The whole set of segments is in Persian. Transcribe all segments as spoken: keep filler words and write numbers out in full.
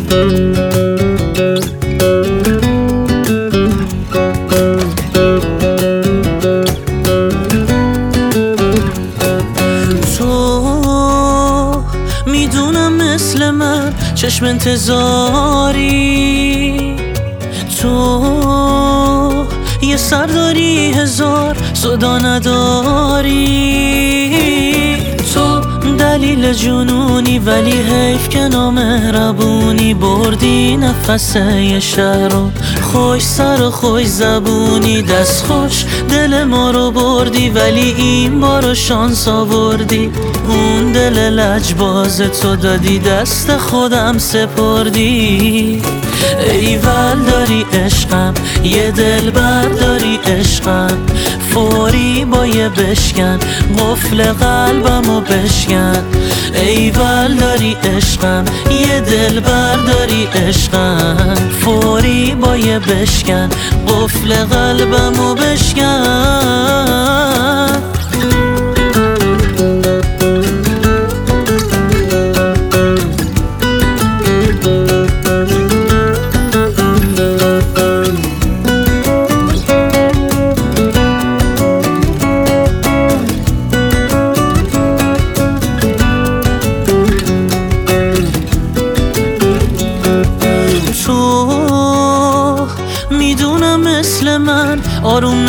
تو میدونم مثل من چشم انتظاری، تو یه سر داری هزار صدا نداری، تو دلیل جنونی ولی حیف که نامهربونی، بردی نفس یه شهر رو خوش سر و خوش زبونی، دست خوش دل ما رو بردی ولی این بارو شانس آوردی، اون دل لجباز تو دادی دست خودم سپردی. ایول داری عشقم یه دل برداری عشقم، فوری با یه بشکن قفل قلبمو بشکن. ایول داری عشقم یه دل برداری عشقم، فوری با یه بشکن قفل قلبمو بشکن. میدونم مثل من آروم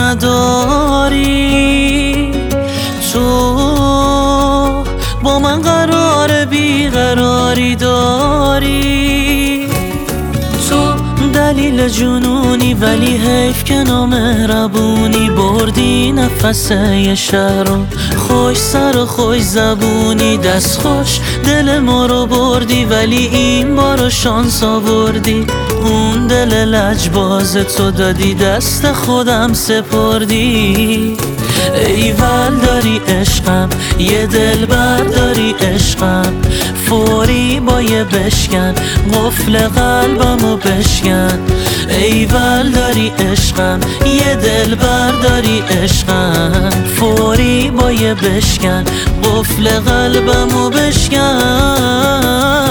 نداری، تو با من قرار بیقراری داری، تو دلیل جنونی ولی حیف که نامهربونی، بردی نفس یه شهر رو خوش سر و خوش زبونی، دست خوش دل ما رو بردی ولی این بارو شانس آوردی، اون دل لجباز تو دادی دست خودم سپردی. ایول داری عشقم یه دل برداری عشقم، فوری با یه بشکن قفل قلبمو بشکن. ایول داری عشقم یه دل برداری عشقم، فوری با یه بشکن قفل قلبمو بشکن.